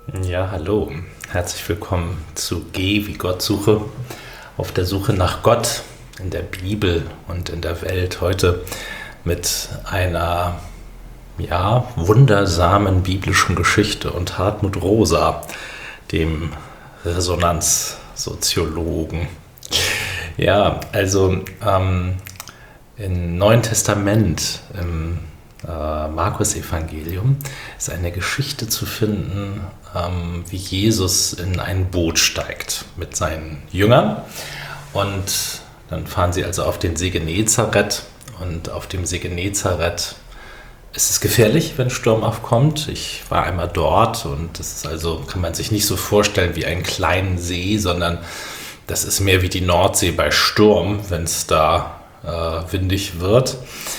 Ja, hallo. Herzlich willkommen zu G wie Gott suche, auf der Suche nach Gott in der Bibel und in der Welt. Heute mit einer, wundersamen biblischen Geschichte und Hartmut Rosa, dem Resonanzsoziologen. Ja, also im Neuen Testament, im Markus-Evangelium, ist eine Geschichte zu finden, wie Jesus in ein Boot steigt mit seinen Jüngern. Und dann fahren sie also auf den See Genezareth. Und auf dem See Genezareth ist es gefährlich, wenn Sturm aufkommt. Ich war einmal dort und das ist also, kann man sich nicht so vorstellen wie einen kleinen See, sondern das ist mehr wie die Nordsee bei Sturm, wenn es da windig wird.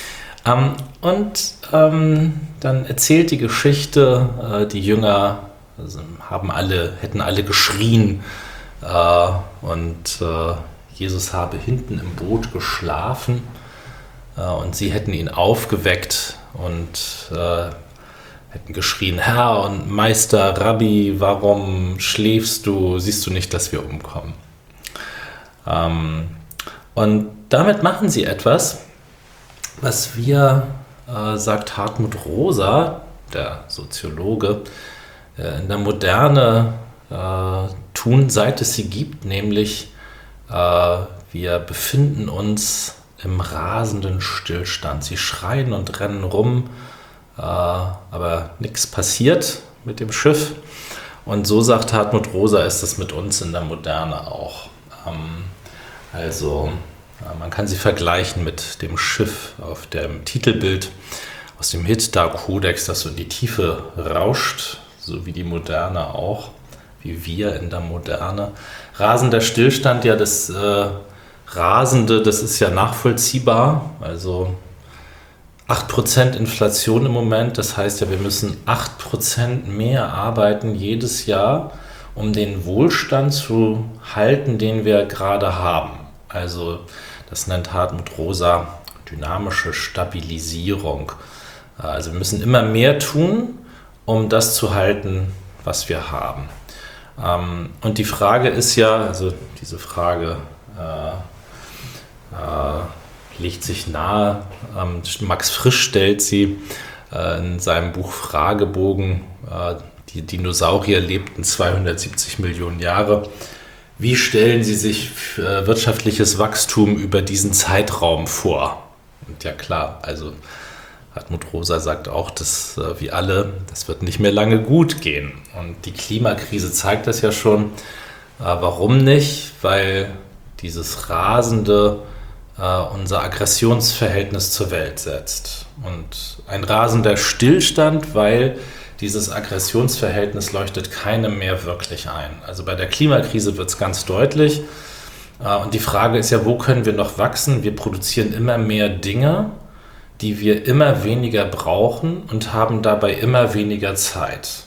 Dann erzählt die Geschichte, die Jünger hätten alle geschrien und Jesus habe hinten im Boot geschlafen und sie hätten ihn aufgeweckt und hätten geschrien: Herr und Meister, Rabbi, warum schläfst du? Siehst du nicht, dass wir umkommen? Und damit machen sie etwas, was wir, sagt Hartmut Rosa, der Soziologe, in der Moderne tun, seit es sie gibt, nämlich wir befinden uns im rasenden Stillstand. Sie schreien und rennen rum, aber nichts passiert mit dem Schiff. Und so, sagt Hartmut Rosa, ist es mit uns in der Moderne auch. Man kann sie vergleichen mit dem Schiff auf dem Titelbild aus dem Hittite-Kodex, das so in die Tiefe rauscht, so wie die Moderne auch, wie wir in der Moderne. Rasender Stillstand, ja, das Rasende, das ist ja nachvollziehbar, also 8% Inflation im Moment, das heißt ja, wir müssen 8% mehr arbeiten jedes Jahr, um den Wohlstand zu halten, den wir gerade haben. Also das nennt Hartmut Rosa dynamische Stabilisierung. Also wir müssen immer mehr tun, um das zu halten, was wir haben. Und die Frage ist ja, also diese Frage legt sich nahe. Max Frisch stellt sie in seinem Buch Fragebogen. Die Dinosaurier lebten 270 Millionen Jahre. Wie stellen Sie sich wirtschaftliches Wachstum über diesen Zeitraum vor? Und ja klar, also Hartmut Rosa sagt auch, dass wie alle, das wird nicht mehr lange gut gehen. Und die Klimakrise zeigt das ja schon. Warum nicht? Weil dieses Rasende unser Aggressionsverhältnis zur Welt setzt. Und ein rasender Stillstand, weil dieses Aggressionsverhältnis leuchtet keinem mehr wirklich ein. Also bei der Klimakrise wird es ganz deutlich. Und die Frage ist ja, wo können wir noch wachsen? Wir produzieren immer mehr Dinge, die wir immer weniger brauchen und haben dabei immer weniger Zeit.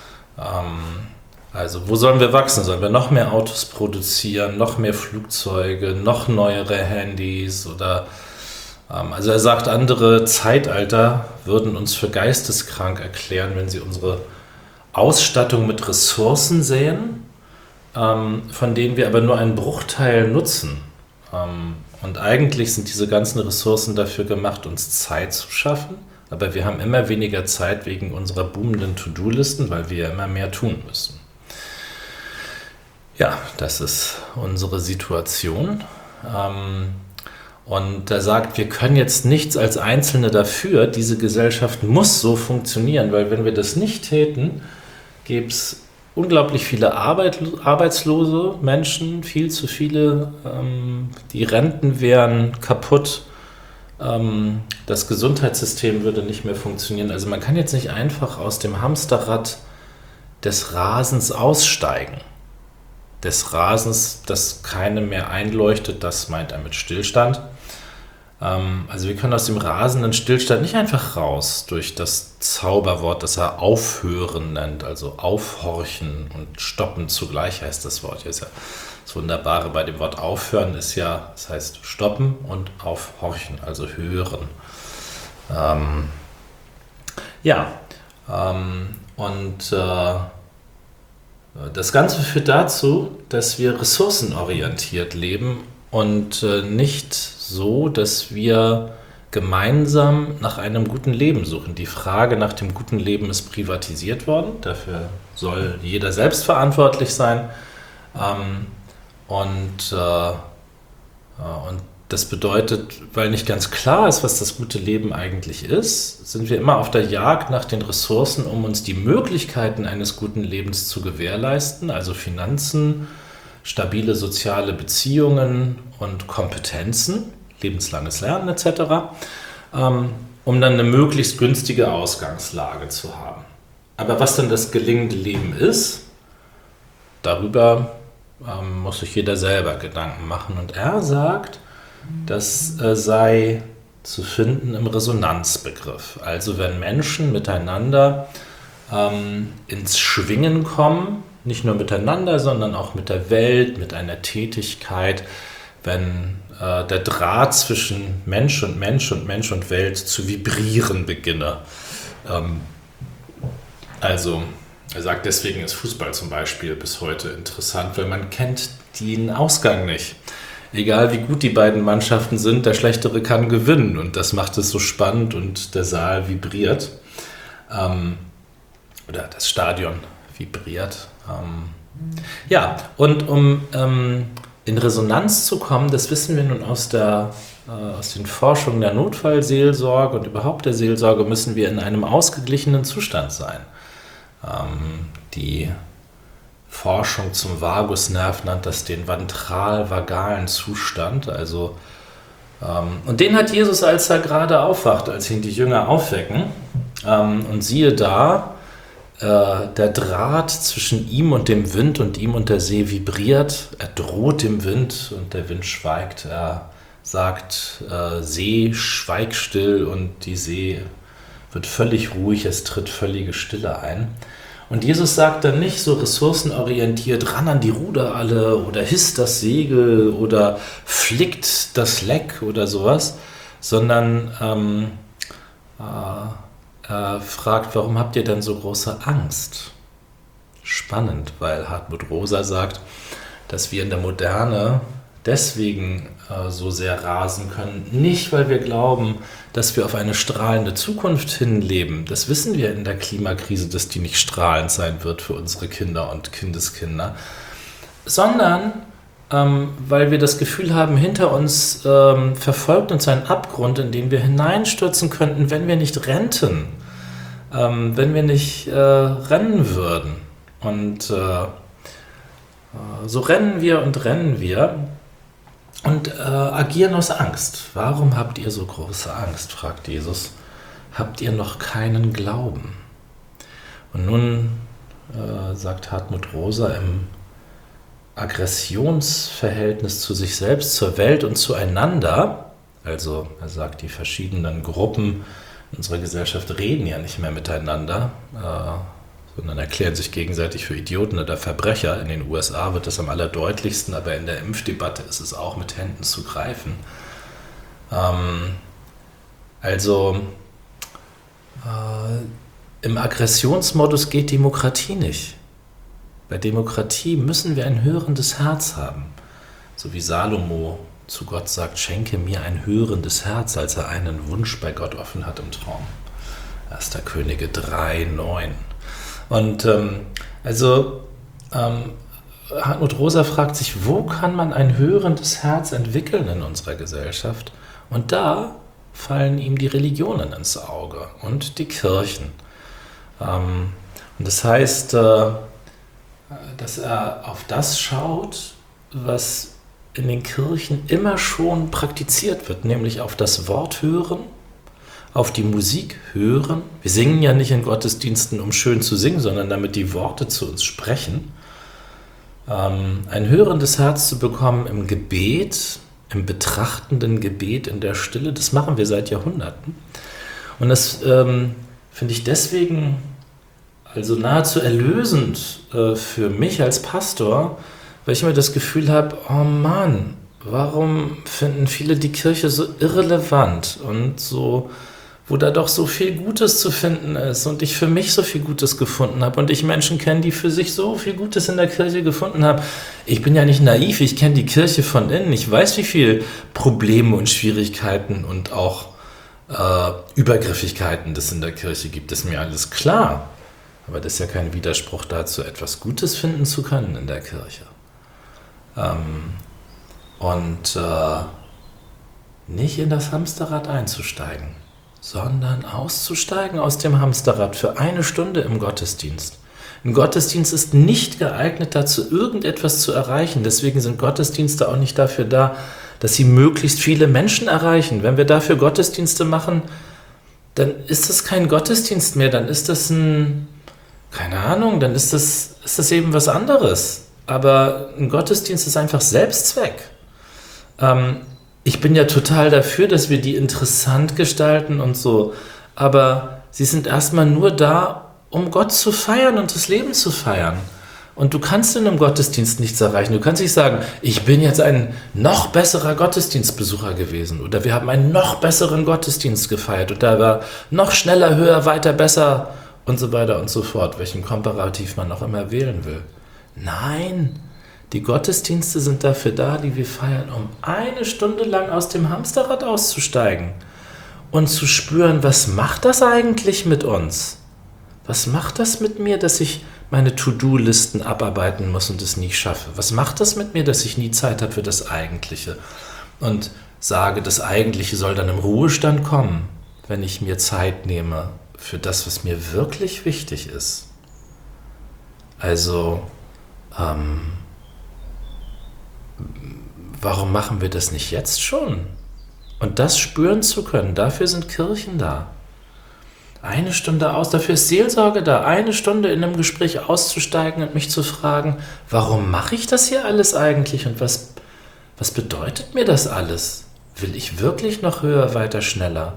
Also wo sollen wir wachsen? Sollen wir noch mehr Autos produzieren, noch mehr Flugzeuge, noch neuere Handys oder... Also er sagt, andere Zeitalter würden uns für geisteskrank erklären, wenn sie unsere Ausstattung mit Ressourcen sehen, von denen wir aber nur einen Bruchteil nutzen. Und eigentlich sind diese ganzen Ressourcen dafür gemacht, uns Zeit zu schaffen, aber wir haben immer weniger Zeit wegen unserer boomenden To-Do-Listen, weil wir immer mehr tun müssen. Ja, das ist unsere Situation. Und er sagt, wir können jetzt nichts als Einzelne dafür, diese Gesellschaft muss so funktionieren, weil wenn wir das nicht täten, gäbe es unglaublich viele arbeitslose Menschen, viel zu viele, die Renten wären kaputt, das Gesundheitssystem würde nicht mehr funktionieren. Also man kann jetzt nicht einfach aus dem Hamsterrad des Rasens aussteigen. Des Rasens, das keinem mehr einleuchtet, das meint er mit Stillstand. Also wir können aus dem rasenden Stillstand nicht einfach raus durch das Zauberwort, das er aufhören nennt, also aufhorchen und stoppen zugleich heißt das Wort. Hier ist ja das Wunderbare bei dem Wort aufhören ist ja, das heißt stoppen und aufhorchen, also hören. Das Ganze führt dazu, dass wir ressourcenorientiert leben und nicht so, dass wir gemeinsam nach einem guten Leben suchen. Die Frage nach dem guten Leben ist privatisiert worden. Dafür soll jeder selbst verantwortlich sein. Und das bedeutet, weil nicht ganz klar ist, was das gute Leben eigentlich ist, sind wir immer auf der Jagd nach den Ressourcen, um uns die Möglichkeiten eines guten Lebens zu gewährleisten, also Finanzen, stabile soziale Beziehungen und Kompetenzen, lebenslanges Lernen etc., um dann eine möglichst günstige Ausgangslage zu haben. Aber was dann das gelingende Leben ist, darüber muss sich jeder selber Gedanken machen. Und er sagt, das sei zu finden im Resonanzbegriff. Also wenn Menschen miteinander ins Schwingen kommen, nicht nur miteinander, sondern auch mit der Welt, mit einer Tätigkeit, wenn der Draht zwischen Mensch und Mensch und Mensch und Welt zu vibrieren beginne. Also er sagt, deswegen ist Fußball zum Beispiel bis heute interessant, weil man kennt den Ausgang nicht. Egal wie gut die beiden Mannschaften sind, der Schlechtere kann gewinnen und das macht es so spannend und der Saal vibriert. Oder das Stadion vibriert. Ja, und um in Resonanz zu kommen, das wissen wir nun aus den Forschungen der Notfallseelsorge und überhaupt der Seelsorge, müssen wir in einem ausgeglichenen Zustand sein. Die Forschung zum Vagusnerv nennt das den ventral-vagalen Zustand. Also, und den hat Jesus, als er gerade aufwacht, als ihn die Jünger aufwecken. Und siehe da, der Draht zwischen ihm und dem Wind und ihm und der See vibriert. Er droht dem Wind und der Wind schweigt. Er sagt, See, schweig still, und die See wird völlig ruhig, es tritt völlige Stille ein. Und Jesus sagt dann nicht so ressourcenorientiert, ran an die Ruder alle oder hisst das Segel oder flickt das Leck oder sowas, sondern er fragt, warum habt ihr denn so große Angst? Spannend, weil Hartmut Rosa sagt, dass wir in der Moderne deswegen so sehr rasen können. Nicht, weil wir glauben, dass wir auf eine strahlende Zukunft hinleben. Das wissen wir in der Klimakrise, dass die nicht strahlend sein wird für unsere Kinder und Kindeskinder. Sondern, weil wir das Gefühl haben, hinter uns verfolgt uns ein Abgrund, in den wir hineinstürzen könnten, wenn wir nicht rennten. Wenn wir nicht rennen würden. Und so rennen wir und agieren aus Angst. Warum habt ihr so große Angst, fragt Jesus. Habt ihr noch keinen Glauben? Und nun sagt Hartmut Rosa, im Aggressionsverhältnis zu sich selbst, zur Welt und zueinander, also er sagt, die verschiedenen Gruppen in unserer Gesellschaft reden ja nicht mehr miteinander, sondern erklären sich gegenseitig für Idioten oder Verbrecher. In den USA wird das am allerdeutlichsten, aber in der Impfdebatte ist es auch mit Händen zu greifen. Im Aggressionsmodus geht Demokratie nicht. Bei Demokratie müssen wir ein hörendes Herz haben. So wie Salomo zu Gott sagt, schenke mir ein hörendes Herz, als er einen Wunsch bei Gott offen hat im Traum. 1. Könige 3,9. Und Hartmut Rosa fragt sich, wo kann man ein hörendes Herz entwickeln in unserer Gesellschaft? Und da fallen ihm die Religionen ins Auge und die Kirchen. Und das heißt, dass er auf das schaut, was in den Kirchen immer schon praktiziert wird, nämlich auf das Wort hören, auf die Musik hören. Wir singen ja nicht in Gottesdiensten, um schön zu singen, sondern damit die Worte zu uns sprechen. Ein hörendes Herz zu bekommen im Gebet, im betrachtenden Gebet, in der Stille, das machen wir seit Jahrhunderten. Und das finde ich deswegen also nahezu erlösend für mich als Pastor, weil ich immer das Gefühl habe, oh Mann, warum finden viele die Kirche so irrelevant und so wo da doch so viel Gutes zu finden ist und ich für mich so viel Gutes gefunden habe und ich Menschen kenne, die für sich so viel Gutes in der Kirche gefunden haben. Ich bin ja nicht naiv, ich kenne die Kirche von innen. Ich weiß, wie viel Probleme und Schwierigkeiten und auch Übergriffigkeiten es in der Kirche gibt. Das ist mir alles klar. Aber das ist ja kein Widerspruch dazu, etwas Gutes finden zu können in der Kirche. Nicht in das Hamsterrad einzusteigen, sondern auszusteigen aus dem Hamsterrad für 1 Stunde im Gottesdienst. Ein Gottesdienst ist nicht geeignet dazu, irgendetwas zu erreichen. Deswegen sind Gottesdienste auch nicht dafür da, dass sie möglichst viele Menschen erreichen. Wenn wir dafür Gottesdienste machen, dann ist das kein Gottesdienst mehr, dann ist das dann ist das eben was anderes. Aber ein Gottesdienst ist einfach Selbstzweck. Ich bin ja total dafür, dass wir die interessant gestalten und so, aber sie sind erstmal nur da, um Gott zu feiern und das Leben zu feiern. Und du kannst in einem Gottesdienst nichts erreichen. Du kannst nicht sagen, ich bin jetzt ein noch besserer Gottesdienstbesucher gewesen oder wir haben einen noch besseren Gottesdienst gefeiert und da war noch schneller, höher, weiter, besser und so weiter und so fort, welchen Komparativ man auch immer wählen will. Nein, die Gottesdienste sind dafür da, die wir feiern, um 1 Stunde lang aus dem Hamsterrad auszusteigen und zu spüren, was macht das eigentlich mit uns? Was macht das mit mir, dass ich meine To-Do-Listen abarbeiten muss und es nie schaffe? Was macht das mit mir, dass ich nie Zeit habe für das Eigentliche? Und sage, das Eigentliche soll dann im Ruhestand kommen, wenn ich mir Zeit nehme für das, was mir wirklich wichtig ist. Also, warum machen wir das nicht jetzt schon? Und das spüren zu können, dafür sind Kirchen da. 1 Stunde aus, dafür ist Seelsorge da. 1 Stunde in einem Gespräch auszusteigen und mich zu fragen, warum mache ich das hier alles eigentlich und was bedeutet mir das alles? Will ich wirklich noch höher, weiter, schneller?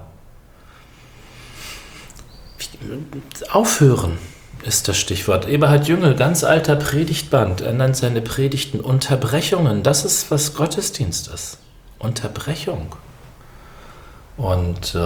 Aufhören ist das Stichwort. Eberhard Jüngel, ganz alter Predigtband, er nennt seine Predigten Unterbrechungen. Das ist, was Gottesdienst ist. Unterbrechung. Und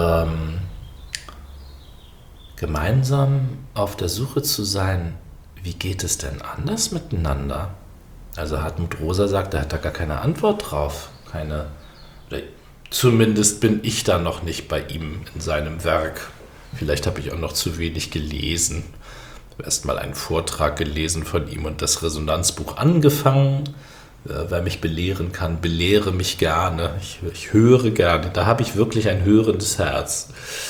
gemeinsam auf der Suche zu sein, wie geht es denn anders miteinander? Also Hartmut Rosa sagt, er hat da gar keine Antwort drauf. Oder zumindest bin ich da noch nicht bei ihm in seinem Werk. Vielleicht habe ich auch noch zu wenig gelesen. Ich habe erst mal einen Vortrag gelesen von ihm und das Resonanzbuch angefangen. Wer mich belehren kann, belehre mich gerne. Ich höre gerne. Da habe ich wirklich ein hörendes Herz.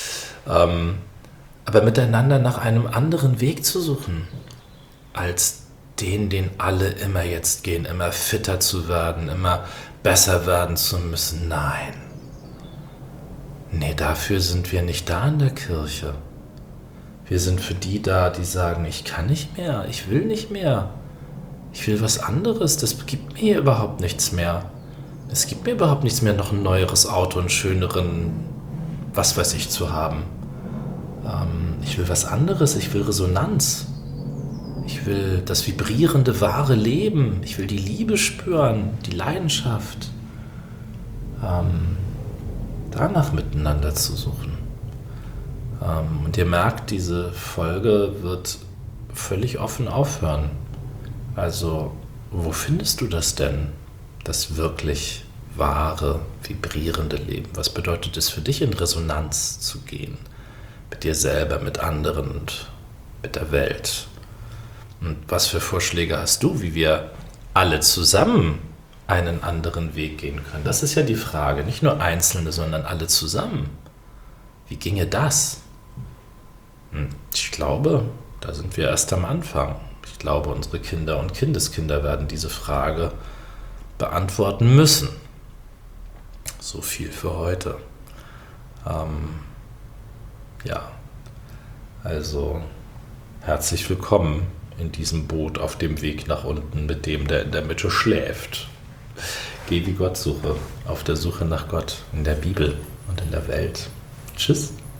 Aber miteinander nach einem anderen Weg zu suchen, als den alle immer jetzt gehen, immer fitter zu werden, immer besser werden zu müssen. Nein. Nee, dafür sind wir nicht da in der Kirche. Wir sind für die da, die sagen, ich kann nicht mehr, ich will nicht mehr. Ich will was anderes, das gibt mir hier überhaupt nichts mehr. Es gibt mir überhaupt nichts mehr, noch ein neueres Auto, einen schöneren, was weiß ich, zu haben. Ich will was anderes, ich will Resonanz. Ich will das vibrierende, wahre Leben. Ich will die Liebe spüren, die Leidenschaft. Danach miteinander zu suchen. Und ihr merkt, diese Folge wird völlig offen aufhören. Also, wo findest du das denn? Das wirklich wahre, vibrierende Leben. Was bedeutet es für dich, in Resonanz zu gehen? Mit dir selber, mit anderen und mit der Welt. Und was für Vorschläge hast du, wie wir alle zusammen einen anderen Weg gehen können? Das ist ja die Frage. Nicht nur Einzelne, sondern alle zusammen. Wie ginge das? Ich glaube, da sind wir erst am Anfang. Ich glaube, unsere Kinder und Kindeskinder werden diese Frage beantworten müssen. So viel für heute. Also herzlich willkommen in diesem Boot auf dem Weg nach unten mit dem, der in der Mitte schläft. Geh wie Gott suche, auf der Suche nach Gott in der Bibel und in der Welt. Tschüss.